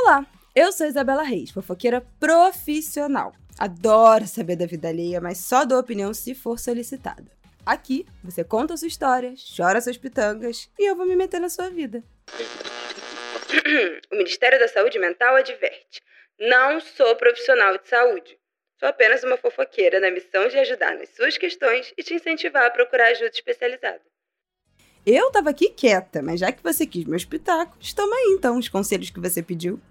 Olá, eu sou Isabela Reis, fofoqueira profissional. Adoro saber da vida alheia, mas só dou opinião se for solicitada. Aqui, você conta a sua história, chora suas pitangas e eu vou me meter na sua vida. O Ministério da Saúde Mental adverte: não sou profissional de saúde. Sou apenas uma fofoqueira na missão de ajudar nas suas questões e te incentivar a procurar ajuda especializada. Eu tava aqui quieta, mas já que você quis meus pitacos, toma aí então os conselhos que você pediu.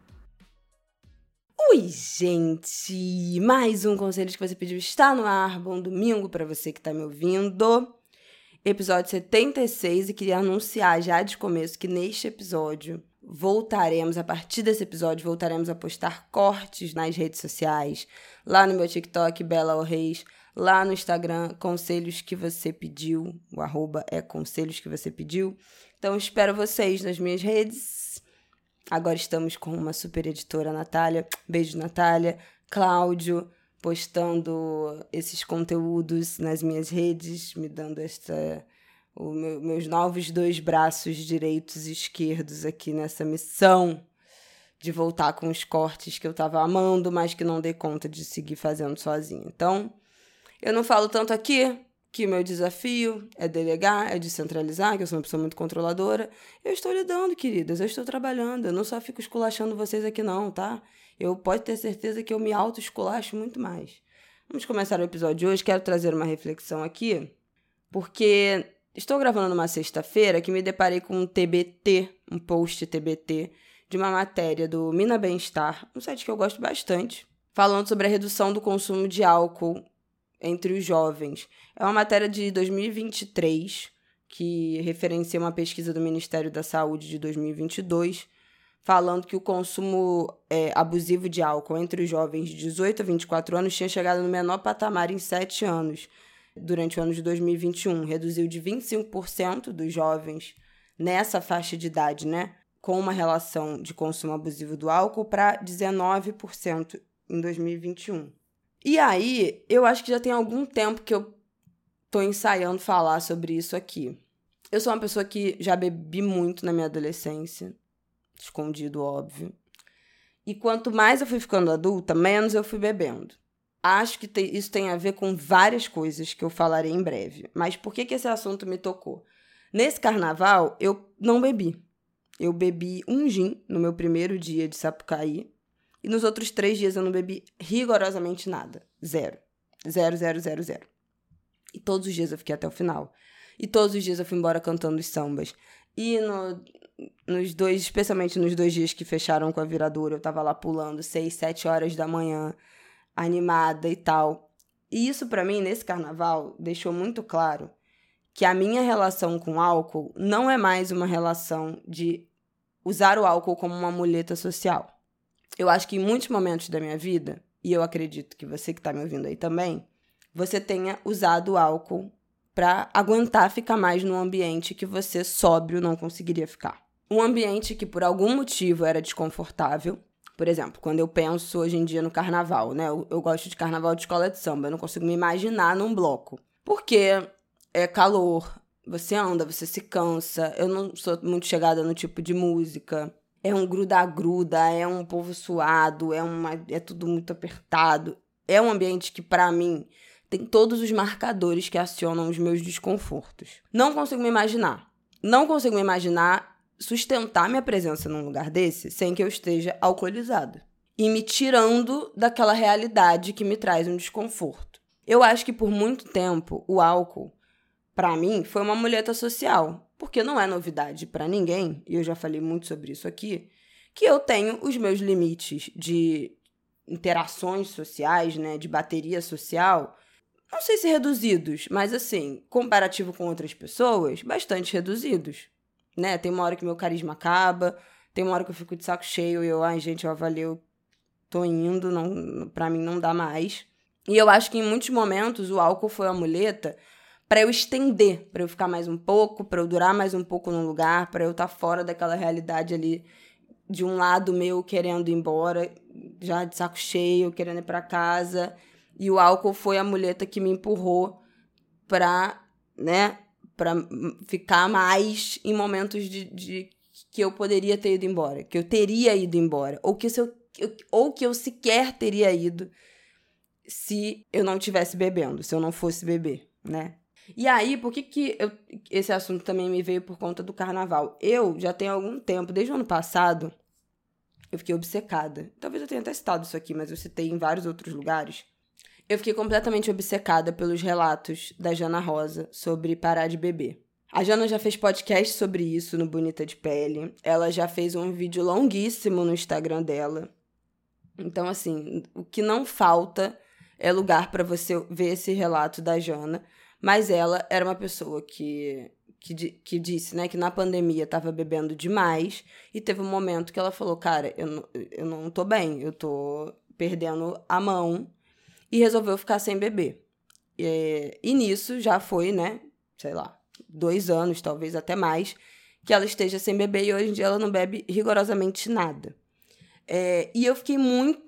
Oi, gente! Mais um Conselhos que você pediu está no ar. Bom domingo pra você que tá me ouvindo. Episódio 76, e queria anunciar já de começo que neste episódio a partir desse episódio, voltaremos a postar cortes nas redes sociais, lá no meu TikTok, Bela Reis, lá no Instagram, Conselhos que você pediu, o @ é Conselhos que você pediu. Então, espero vocês nas minhas redes. Agora estamos com uma super editora, Natália. Beijo, Natália. Cláudio, postando esses conteúdos nas minhas redes, me dando meus novos 2 braços direitos e esquerdos aqui nessa missão de voltar com os cortes que eu tava amando, mas que não dei conta de seguir fazendo sozinha. Então, eu não falo tanto aqui, que o meu desafio é delegar, é descentralizar, que eu sou uma pessoa muito controladora. Eu estou lidando, queridas, eu estou trabalhando, eu não só fico esculachando vocês aqui não, tá? Eu pode ter certeza que eu me auto-esculacho muito mais. Vamos começar o episódio de hoje, quero trazer uma reflexão aqui, porque estou gravando numa sexta-feira que me deparei com um post TBT, de uma matéria do Mina Bem-Estar, um site que eu gosto bastante, falando sobre a redução do consumo de álcool entre os jovens. É uma matéria de 2023, que referencia uma pesquisa do Ministério da Saúde de 2022, falando que o consumo abusivo de álcool entre os jovens de 18 a 24 anos tinha chegado no menor patamar em 7 anos, durante o ano de 2021. Reduziu de 25% dos jovens nessa faixa de idade, né, com uma relação de consumo abusivo do álcool, para 19% em 2021. E aí, eu acho que já tem algum tempo que eu tô ensaiando falar sobre isso aqui. Eu sou uma pessoa que já bebi muito na minha adolescência, escondido, óbvio. E quanto mais eu fui ficando adulta, menos eu fui bebendo. Acho que isso tem a ver com várias coisas que eu falarei em breve. Mas por que esse assunto me tocou? Nesse carnaval, eu não bebi. Eu bebi um gin no meu primeiro dia de Sapucaí. E nos outros 3 dias eu não bebi rigorosamente nada. Zero. Zero, zero, zero, zero. E todos os dias eu fiquei até o final. E todos os dias eu fui embora cantando os sambas. E especialmente nos 2 dias que fecharam com a viradura, eu tava lá pulando 6, 7 horas da manhã, animada e tal. E isso pra mim, nesse carnaval, deixou muito claro que a minha relação com o álcool não é mais uma relação de usar o álcool como uma muleta social. Eu acho que em muitos momentos da minha vida, e eu acredito que você que tá me ouvindo aí também, você tenha usado o álcool para aguentar ficar mais num ambiente que você sóbrio não conseguiria ficar. Um ambiente que por algum motivo era desconfortável. Por exemplo, quando eu penso hoje em dia no carnaval, né? Eu gosto de carnaval de escola de samba, eu não consigo me imaginar num bloco. Porque é calor, você anda, você se cansa, eu não sou muito chegada no tipo de música. É um gruda-gruda, é um povo suado, é tudo muito apertado. É um ambiente que, pra mim, tem todos os marcadores que acionam os meus desconfortos. Não consigo me imaginar. Não consigo me imaginar sustentar minha presença num lugar desse sem que eu esteja alcoolizada. E me tirando daquela realidade que me traz um desconforto. Eu acho que por muito tempo o álcool, pra mim, foi uma muleta social. Porque não é novidade pra ninguém, e eu já falei muito sobre isso aqui, que eu tenho os meus limites de interações sociais, né, de bateria social, não sei se reduzidos, mas assim, comparativo com outras pessoas, bastante reduzidos, né? Tem uma hora que meu carisma acaba, tem uma hora que eu fico de saco cheio e gente, eu avalio, tô indo, não, pra mim não dá mais. E eu acho que em muitos momentos o álcool foi uma muleta para eu estender, para eu ficar mais um pouco, para eu durar mais um pouco num lugar, para eu estar fora daquela realidade ali, de um lado meu querendo ir embora, já de saco cheio, querendo ir para casa. E o álcool foi a muleta que me empurrou para ficar mais em momentos de que eu poderia ter ido embora, que eu teria ido embora, ou que eu sequer teria ido se eu não estivesse bebendo, se eu não fosse beber, né? E aí, por que esse assunto também me veio por conta do carnaval? Eu já tenho algum tempo, desde o ano passado, eu fiquei obcecada. Talvez eu tenha até citado isso aqui, mas eu citei em vários outros lugares. Eu fiquei completamente obcecada pelos relatos da Jana Rosa sobre parar de beber. A Jana já fez podcast sobre isso no Bonita de Pele. Ela já fez um vídeo longuíssimo no Instagram dela. Então, assim, o que não falta é lugar para você ver esse relato da Jana. Mas ela era uma pessoa que disse, né, que na pandemia estava bebendo demais e teve um momento que ela falou, cara, eu não tô bem, eu tô perdendo a mão, e resolveu ficar sem beber. E nisso já foi, né, sei lá, 2 anos, talvez até mais, que ela esteja sem beber e hoje em dia ela não bebe rigorosamente nada. E eu fiquei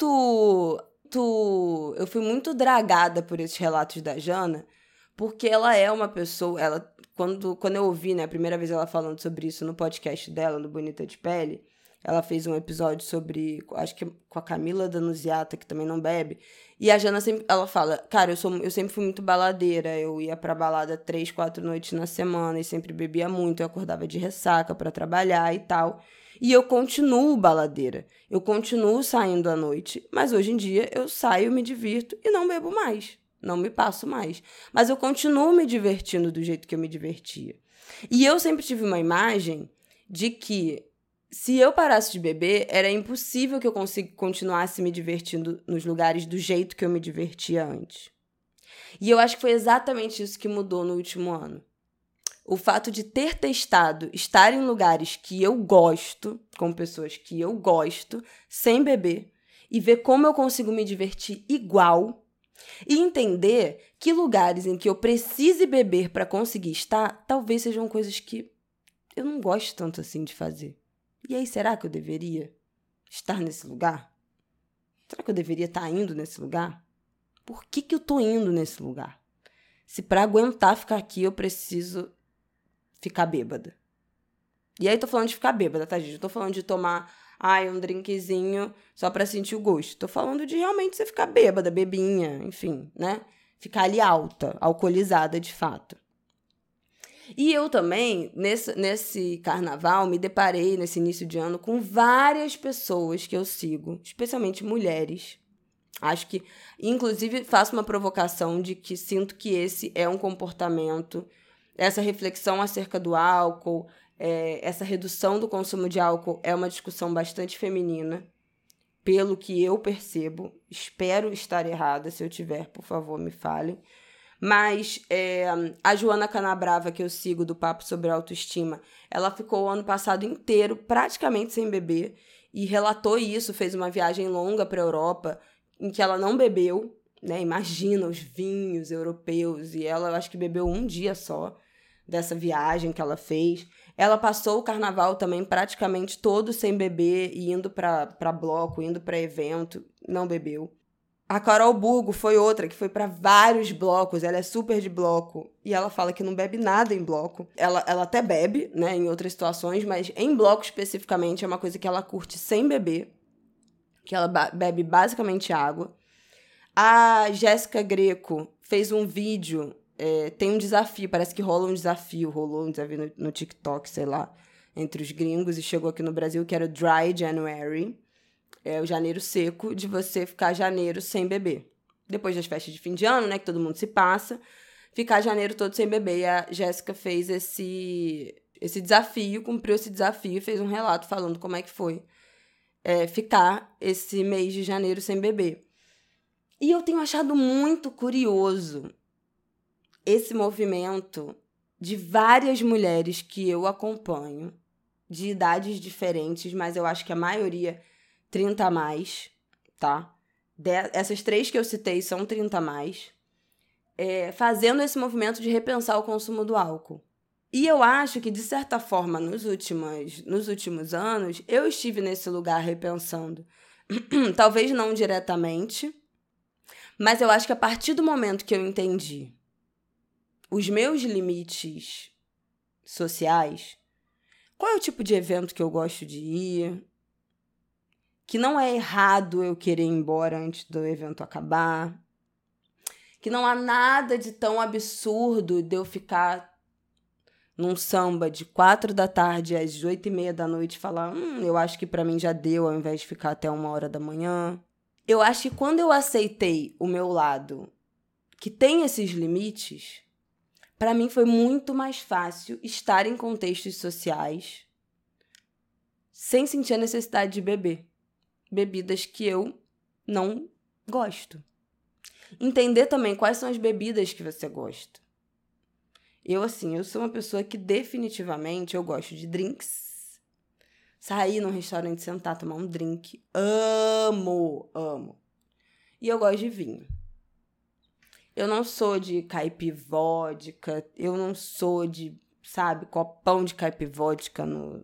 eu fui muito dragada por esses relatos da Jana, porque ela é uma pessoa, quando eu ouvi, né, a primeira vez ela falando sobre isso no podcast dela, no Bonita de Pele, ela fez um episódio sobre, acho que com a Camila Danuziata, que também não bebe, e a Jana sempre, ela fala, cara, eu sempre fui muito baladeira, eu ia pra balada 3, 4 noites na semana e sempre bebia muito, eu acordava de ressaca pra trabalhar e tal, e eu continuo baladeira, eu continuo saindo à noite, mas hoje em dia eu saio, me divirto e não bebo mais. Não me passo mais. Mas eu continuo me divertindo do jeito que eu me divertia. E eu sempre tive uma imagem de que se eu parasse de beber, era impossível que eu continuasse me divertindo nos lugares do jeito que eu me divertia antes. E eu acho que foi exatamente isso que mudou no último ano. O fato de ter testado estar em lugares que eu gosto, com pessoas que eu gosto, sem beber, e ver como eu consigo me divertir igual. E entender que lugares em que eu precise beber para conseguir estar, talvez sejam coisas que eu não gosto tanto assim de fazer. E aí, será que eu deveria estar nesse lugar? Será que eu deveria estar indo nesse lugar? Por que eu tô indo nesse lugar? Se para aguentar ficar aqui eu preciso ficar bêbada. E aí tô falando de ficar bêbada, tá, gente? Eu tô falando de tomar um drinkzinho só pra sentir o gosto. Tô falando de realmente você ficar bêbada, bebinha, enfim, né? Ficar ali alta, alcoolizada de fato. E eu também, nesse carnaval, me deparei, nesse início de ano, com várias pessoas que eu sigo, especialmente mulheres. Acho que, inclusive, faço uma provocação de que sinto que esse é um comportamento, essa reflexão acerca do álcool, essa redução do consumo de álcool é uma discussão bastante feminina, pelo que eu percebo. Espero estar errada, se eu tiver, por favor, me falem. Mas a Joana Canabrava, que eu sigo do Papo sobre Autoestima, ela ficou o ano passado inteiro praticamente sem beber e relatou isso, fez uma viagem longa para a Europa em que ela não bebeu, né? Imagina os vinhos europeus, e ela, eu acho que bebeu um dia só dessa viagem que ela fez. Ela passou o carnaval também praticamente todo sem beber e indo para bloco, indo para evento, não bebeu. A Carol Burgo foi outra que foi para vários blocos, ela é super de bloco e ela fala que não bebe nada em bloco. Ela até bebe, né, em outras situações, mas em bloco especificamente é uma coisa que ela curte sem beber, que ela bebe basicamente água. A Jéssica Greco fez um vídeo, tem um desafio, parece que rolou um desafio no TikTok, sei lá, entre os gringos e chegou aqui no Brasil, que era o Dry January. É o janeiro seco, de você ficar janeiro sem beber. Depois das festas de fim de ano, né, que todo mundo se passa, ficar janeiro todo sem beber. E a Jéssica fez esse desafio, cumpriu esse desafio, fez um relato falando como é que foi ficar esse mês de janeiro sem beber. E eu tenho achado muito curioso esse movimento de várias mulheres que eu acompanho, de idades diferentes, mas eu acho que a maioria 30 a mais, tá? Essas 3 que eu citei são 30 a mais, fazendo esse movimento de repensar o consumo do álcool. E eu acho que, de certa forma, nos últimos anos, eu estive nesse lugar repensando. Talvez não diretamente, mas eu acho que a partir do momento que eu entendi os meus limites sociais, Qual é o tipo de evento que eu gosto de ir? Que não é errado eu querer ir embora antes do evento acabar. Que não há nada de tão absurdo de eu ficar num samba de 4 da tarde às 8h30 da noite e falar, eu acho que pra mim já deu, ao invés de ficar até 1h da manhã. Eu acho que quando eu aceitei o meu lado, que tem esses limites, pra mim foi muito mais fácil estar em contextos sociais sem sentir a necessidade de beber bebidas que eu não gosto. Entender também quais são as bebidas que você gosta. Eu sou uma pessoa que definitivamente eu gosto de drinks. Sair num restaurante, sentar, tomar um drink. Amo. E eu gosto de vinho. Eu não sou de caipivódica. Eu não sou de, copão de caipivódica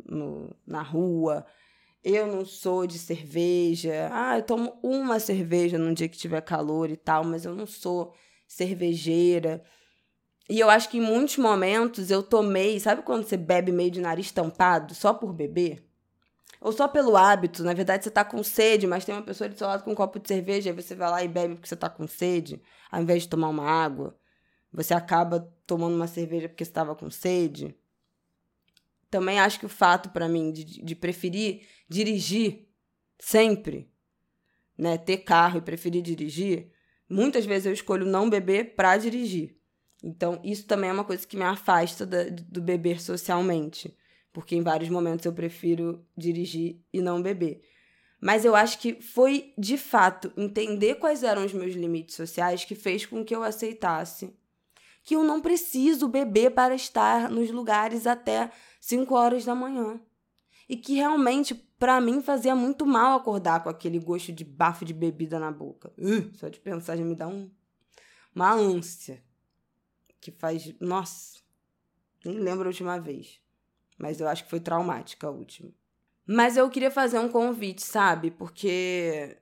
na rua. Eu não sou de cerveja. Eu tomo uma cerveja num dia que tiver calor e tal, mas eu não sou cervejeira. E eu acho que em muitos momentos eu tomei... Sabe quando você bebe meio de nariz tampado só por beber? Ou só pelo hábito. Na verdade, você tá com sede, mas tem uma pessoa do seu lado com um copo de cerveja, aí você vai lá e bebe porque você tá com sede, ao invés de tomar uma água. Você acaba tomando uma cerveja porque você estava com sede. Também acho que o fato, pra mim, de preferir dirigir sempre, né? Ter carro e preferir dirigir, muitas vezes eu escolho não beber pra dirigir. Então, isso também é uma coisa que me afasta do beber socialmente. Porque em vários momentos eu prefiro dirigir e não beber. Mas eu acho que foi, de fato, entender quais eram os meus limites sociais que fez com que eu aceitasse que eu não preciso beber para estar nos lugares até 5h da manhã. E que realmente, pra mim, fazia muito mal acordar com aquele gosto de bafo de bebida na boca. Só de pensar já me dá uma ânsia. Que faz... Nossa, nem lembro a última vez. Mas eu acho que foi traumática a última. Mas eu queria fazer um convite, sabe? Porque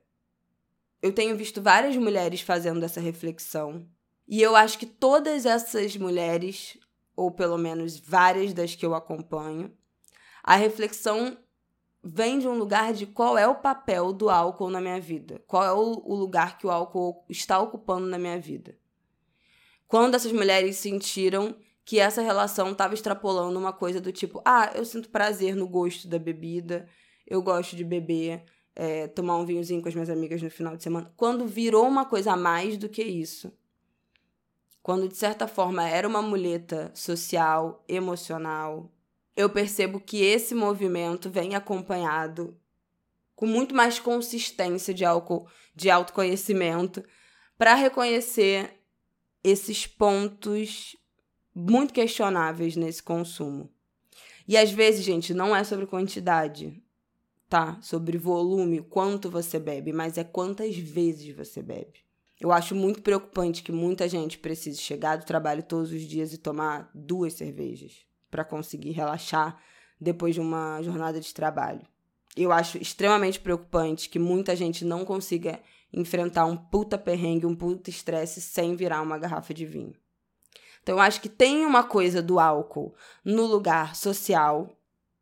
eu tenho visto várias mulheres fazendo essa reflexão. E eu acho que todas essas mulheres, ou pelo menos várias das que eu acompanho, a reflexão vem de um lugar de qual é o papel do álcool na minha vida. Qual é o lugar que o álcool está ocupando na minha vida. Quando essas mulheres sentiram que essa relação estava extrapolando uma coisa do tipo, eu sinto prazer no gosto da bebida, eu gosto de beber, tomar um vinhozinho com as minhas amigas no final de semana. Quando virou uma coisa a mais do que isso. Quando, de certa forma, era uma muleta social, emocional, eu percebo que esse movimento vem acompanhado com muito mais consistência de autoconhecimento para reconhecer esses pontos muito questionáveis nesse consumo. E às vezes, gente, não é sobre quantidade, tá? Sobre volume, quanto você bebe, mas é quantas vezes você bebe. Eu acho muito preocupante que muita gente precise chegar do trabalho todos os dias e tomar 2 cervejas para conseguir relaxar depois de uma jornada de trabalho. Eu acho extremamente preocupante que muita gente não consiga enfrentar um puta perrengue, um puta estresse sem virar uma garrafa de vinho. Então, eu acho que tem uma coisa do álcool no lugar social.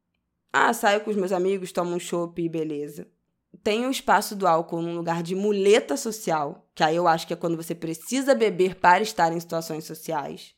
Saio com os meus amigos, tomo um chopp e beleza. Tem o espaço do álcool num lugar de muleta social, que aí eu acho que é quando você precisa beber para estar em situações sociais.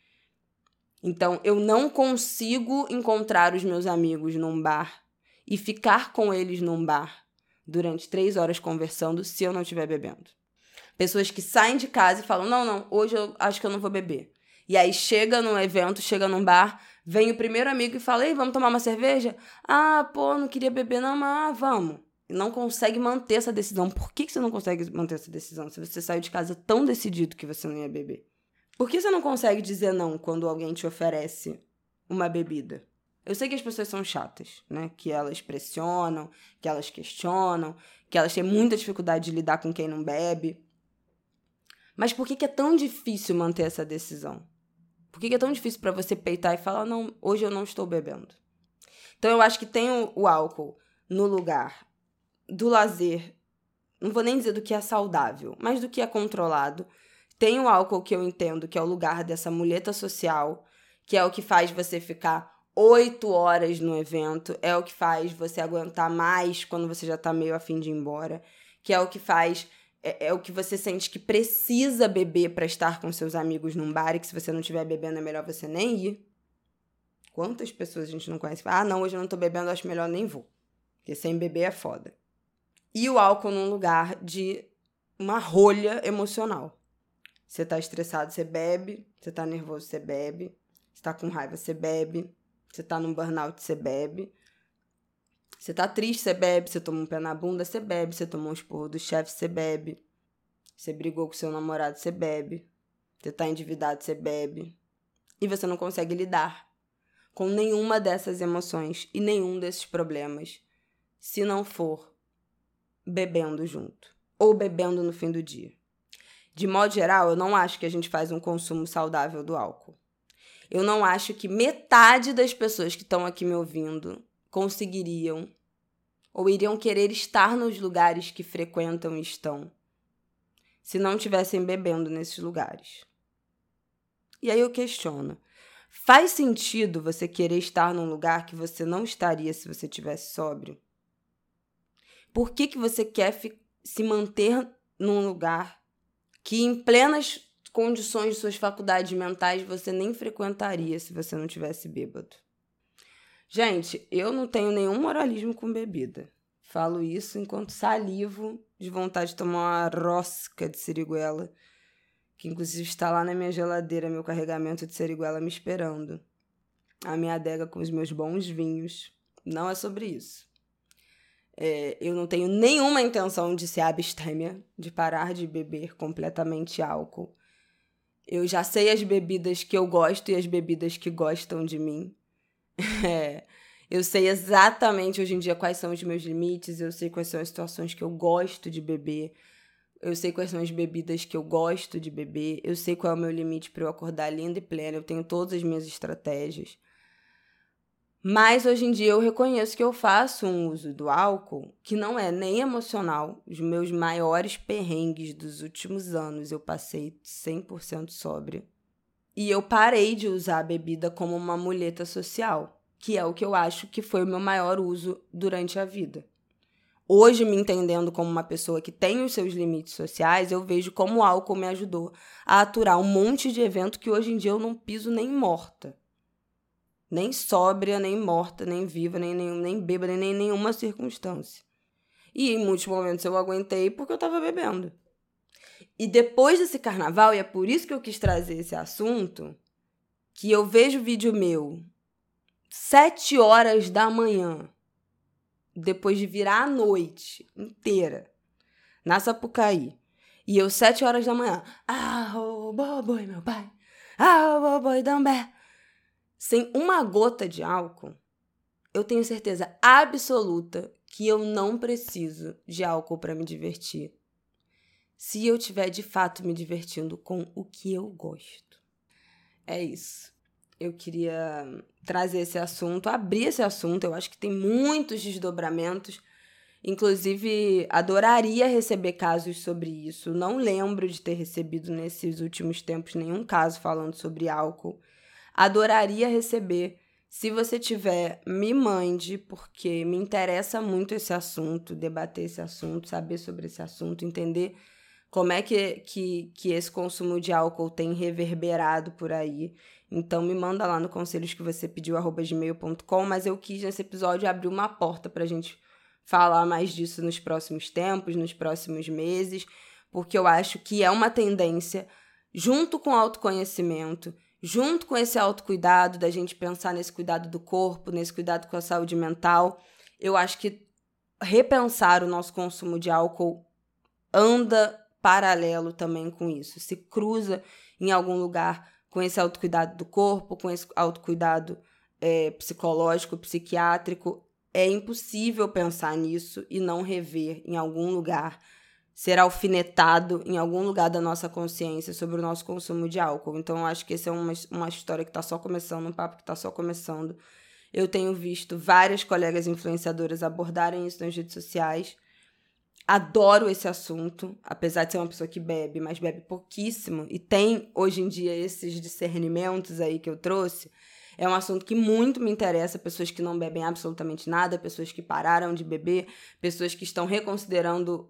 Então, eu não consigo encontrar os meus amigos num bar e ficar com eles num bar durante 3 horas conversando se eu não estiver bebendo. Pessoas que saem de casa e falam, não, hoje eu acho que eu não vou beber. E aí chega num evento, chega num bar, vem o primeiro amigo e fala, ei, vamos tomar uma cerveja? Não queria beber não, mas vamos. E não consegue manter essa decisão. Por que você não consegue manter essa decisão se você saiu de casa tão decidido que você não ia beber? Por que você não consegue dizer não quando alguém te oferece uma bebida? Eu sei que as pessoas são chatas, né? Que elas pressionam, que elas questionam, que elas têm muita dificuldade de lidar com quem não bebe. Mas por que é tão difícil manter essa decisão? Por que é tão difícil para você peitar e falar, não, hoje eu não estou bebendo? Então eu acho que tem o álcool no lugar do lazer, não vou nem dizer do que é saudável, mas do que é controlado. Tem o álcool que eu entendo que é o lugar dessa muleta social, que é o que faz você ficar 8 horas no evento, é o que faz você aguentar mais quando você já tá meio a fim de ir embora, que é o que faz, é o que você sente que precisa beber pra estar com seus amigos num bar, e que se você não estiver bebendo é melhor você nem ir. Quantas pessoas a gente não conhece? Não, hoje eu não tô bebendo, acho melhor nem vou, porque sem beber é foda. E o álcool num lugar de uma rolha emocional. Você tá estressado, você bebe, você tá nervoso, você bebe, você tá com raiva, você bebe, você tá num burnout, você bebe. Você tá triste, você bebe. Você toma um pé na bunda, você bebe. Você tomou um esporro do chefe, você bebe. Você brigou com seu namorado, você bebe. Você tá endividado, você bebe. E você não consegue lidar com nenhuma dessas emoções e nenhum desses problemas se não for bebendo junto. Ou bebendo no fim do dia. De modo geral, eu não acho que a gente faz um consumo saudável do álcool. Eu não acho que metade das pessoas que estão aqui me ouvindo conseguiriam ou iriam querer estar nos lugares que frequentam e estão se não estivessem bebendo nesses lugares. E aí eu questiono, faz sentido você querer estar num lugar que você não estaria se você estivesse sóbrio? Por que você quer se manter num lugar que em plenas condições de suas faculdades mentais você nem frequentaria se você não tivesse bêbado? Gente, eu não tenho nenhum moralismo com bebida. Falo isso enquanto salivo de vontade de tomar uma rosca de siriguela, que inclusive está lá na minha geladeira, meu carregamento de siriguela me esperando. A minha adega com os meus bons vinhos. Não é sobre isso. Eu não tenho nenhuma intenção de ser abstêmia, de parar de beber completamente álcool. Eu já sei as bebidas que eu gosto e as bebidas que gostam de mim. Eu sei exatamente hoje em dia quais são os meus limites, eu sei quais são as situações que eu gosto de beber, eu sei quais são as bebidas que eu gosto de beber, eu sei qual é o meu limite para eu acordar linda e plena, eu tenho todas as minhas estratégias. Mas hoje em dia eu reconheço que eu faço um uso do álcool que não é nem emocional. Os meus maiores perrengues dos últimos anos eu passei 100% sóbria. E eu parei de usar a bebida como uma muleta social, que é o que eu acho que foi o meu maior uso durante a vida. Hoje, me entendendo como uma pessoa que tem os seus limites sociais, eu vejo como o álcool me ajudou a aturar um monte de evento que hoje em dia eu não piso nem morta. Nem sóbria, nem morta, nem viva, nem bêbada, nem nenhuma circunstância. E em muitos momentos eu aguentei porque eu estava bebendo. E depois desse carnaval, e é por isso que eu quis trazer esse assunto, que eu vejo vídeo meu 7 horas da manhã, depois de virar a noite inteira, na Sapucaí. E eu 7 horas da manhã, o boboi, meu pai, o boboi, dambé. Sem uma gota de álcool, eu tenho certeza absoluta que eu não preciso de álcool para me divertir. Se eu estiver de fato me divertindo com o que eu gosto. É isso. Eu queria trazer esse assunto, abrir esse assunto. Eu acho que tem muitos desdobramentos. Inclusive, adoraria receber casos sobre isso. Não lembro de ter recebido nesses últimos tempos nenhum caso falando sobre álcool. Adoraria receber. Se você tiver, me mande, porque me interessa muito esse assunto, debater esse assunto, saber sobre esse assunto, entender como é que esse consumo de álcool tem reverberado por aí. Então, me manda lá no conselhosquevocêpediu@gmail.com, mas eu quis, nesse episódio, abrir uma porta pra gente falar mais disso nos próximos tempos, nos próximos meses, porque eu acho que é uma tendência, junto com o autoconhecimento, junto com esse autocuidado, da gente pensar nesse cuidado do corpo, nesse cuidado com a saúde mental, eu acho que repensar o nosso consumo de álcool anda paralelo também com isso, se cruza em algum lugar com esse autocuidado do corpo, com esse autocuidado psicológico, psiquiátrico. É impossível pensar nisso e não rever em algum lugar, ser alfinetado em algum lugar da nossa consciência sobre o nosso consumo de álcool. Então, eu acho que essa é uma história que está só começando, um papo que está só começando. Eu tenho visto várias colegas influenciadoras abordarem isso nas redes sociais. Adoro esse assunto, apesar de ser uma pessoa que bebe, mas bebe pouquíssimo, e tem, hoje em dia, esses discernimentos aí que eu trouxe. É um assunto que muito me interessa, pessoas que não bebem absolutamente nada, pessoas que pararam de beber, pessoas que estão reconsiderando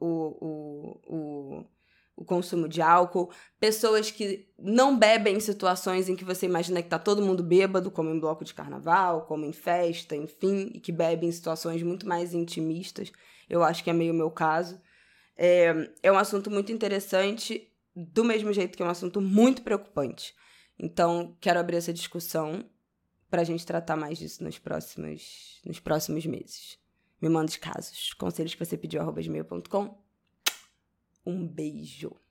o consumo de álcool, pessoas que não bebem em situações em que você imagina que tá todo mundo bêbado, como em bloco de carnaval, como em festa, enfim, e que bebem em situações muito mais intimistas. Eu acho que é meio o meu caso. É um assunto muito interessante, do mesmo jeito que é um assunto muito preocupante. Então, quero abrir essa discussão pra gente tratar mais disso nos próximos meses. Me manda os casos. Conselhos que você pediu, @gmail.com. Um beijo.